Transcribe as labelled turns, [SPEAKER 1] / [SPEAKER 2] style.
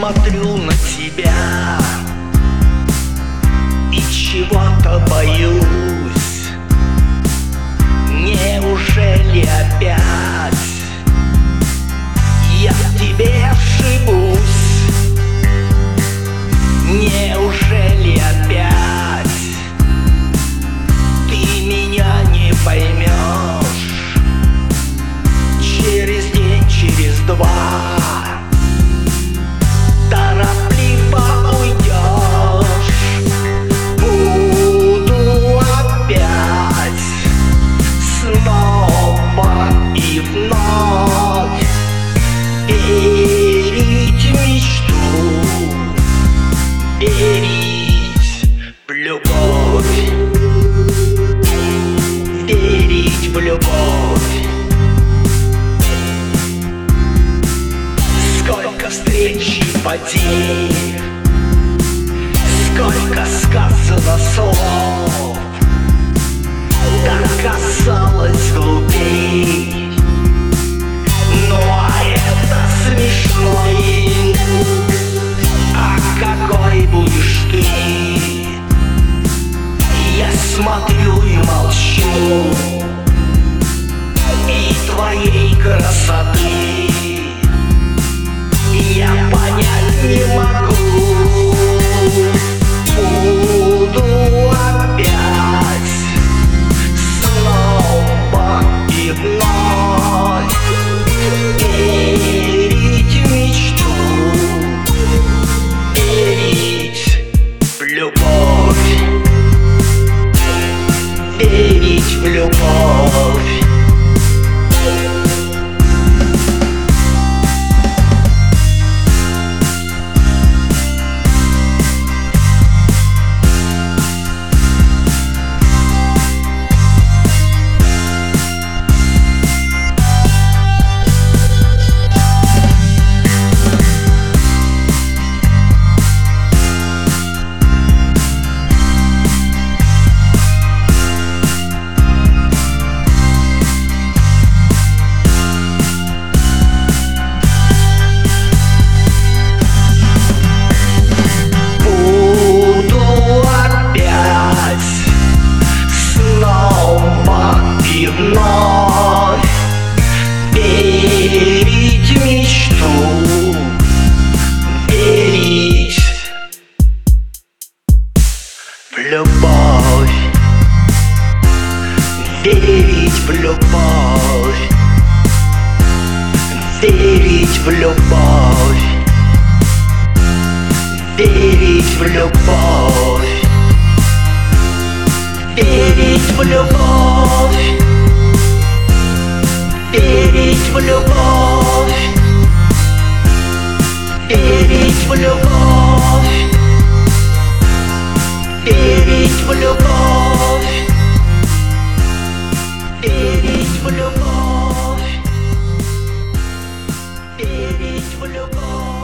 [SPEAKER 1] смотрю на тебя и чего-то боюсь. Неужели опять я в тебе ошибусь? Неужели опять ты меня не поймешь? Через день, через два торопливо уйдешь. Буду опять снова и вновь верить в мечту, верить в любовь, верить в любовь. Сколько встреч и потерь, сколько сказано слов, так казалось глупей. Ну а это смешно. А какой будешь ты? Я смотрю и молчу, и твоей красоты я понять не могу. Буду опять снова и вновь верить в мечту, верить в любовь, верить в любовь. И вновь верить в мечту, верить в любовь, верить в любовь, верить в любовь, верить в любовь, верить в любовь, верить в любовь, верить в любовь, верить в любовь, верить в любовь, верить в любовь.